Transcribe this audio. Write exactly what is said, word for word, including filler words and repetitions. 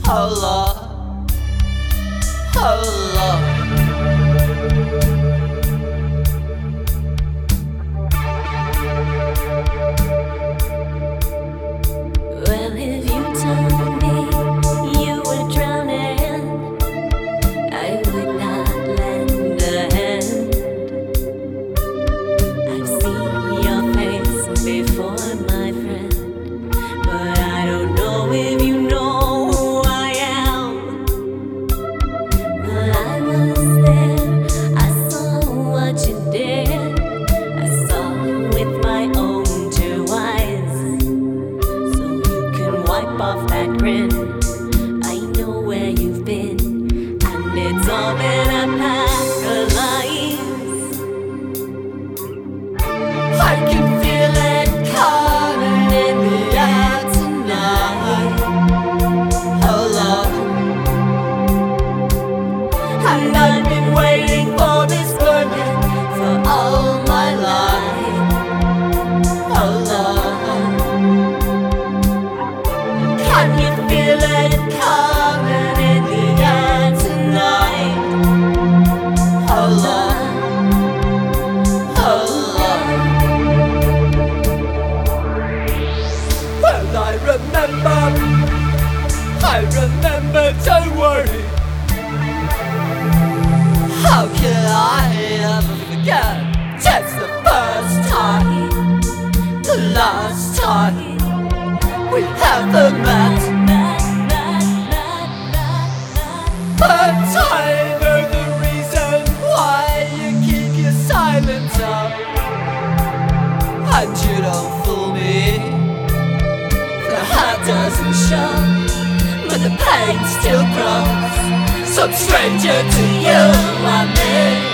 How long? How long? Well, if you told me you were drowning, I would not lend a hand. I've seen your face before, my friend, but I don't know if you know who I am. Well, I was there, I saw what you did. I saw with my own two eyes. Wipe off that grin. I know where you've been, and it's all been a paralyze. I can feel it coming in the air tonight. How long? And I've been waiting for this moment for all my life. How long? Can you feel it coming in the air tonight? How long? How long? Well, I remember, I remember, don't worry. How can I ever forget? Just the first time, the last time we ever met. But I know the reason why you keep your silence up, and you don't fool me. The heart doesn't show, but the pain still grows. Some stranger to you, I mean.